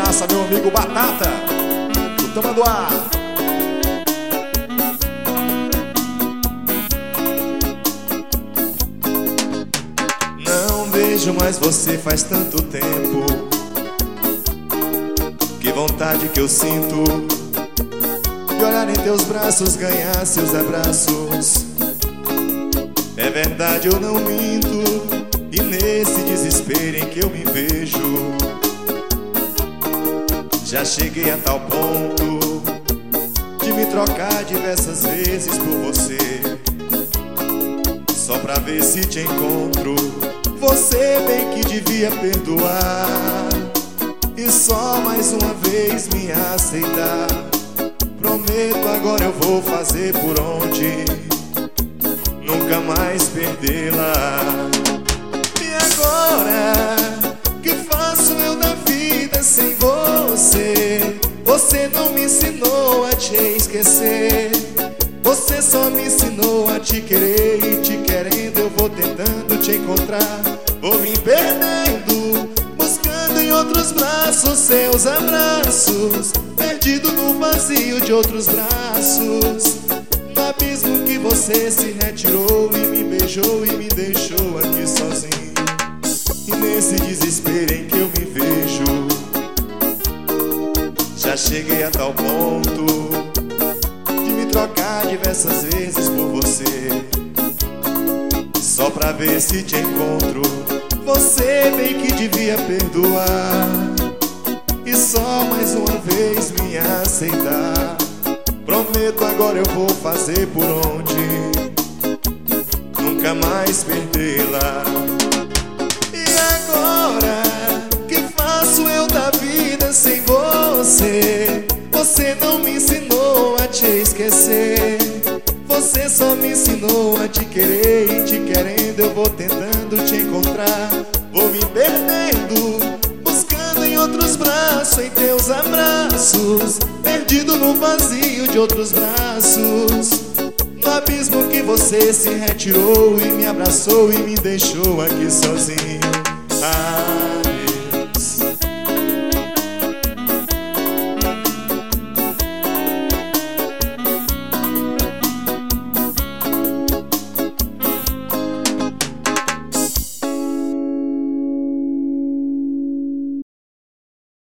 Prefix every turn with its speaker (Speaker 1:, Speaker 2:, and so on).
Speaker 1: Abraça meu amigo Batata do Tamanduá. Não vejo mais você faz tanto tempo. Que vontade que eu sinto de olhar em teus braços, ganhar seus abraços. É verdade, eu não minto. E nesse desespero em que eu me vejo, já cheguei a tal ponto de me trocar diversas vezes por você, só pra ver se te encontro. Você bem que devia perdoar e só mais uma vez me aceitar. Prometo, agora eu vou fazer por onde nunca mais perdê-la. E agora, que faço eu da vida sem você? Você não me ensinou a te esquecer. Você só me ensinou a te querer. E te querendo eu vou tentando te encontrar. Vou me perdendo, buscando em outros braços seus abraços, perdido no vazio de outros braços, no abismo que você se retirou e me beijou e me deixou aqui sozinho. E nesse desespero em que eu me vejo, já cheguei a tal ponto de me trocar diversas vezes por você, só pra ver se te encontro. Você bem que devia perdoar e só mais uma vez me aceitar. Prometo, agora eu vou fazer por onde nunca mais perdê-la. E agora, que faço eu da vida sem você? Você não me ensinou a te esquecer. Você só me ensinou a te querer. E te querendo eu vou tentando te encontrar. Vou me perdendo, buscando em outros braços, em teus abraços, perdido no vazio de outros braços, no abismo que você se retirou e me abraçou e me deixou aqui sozinho.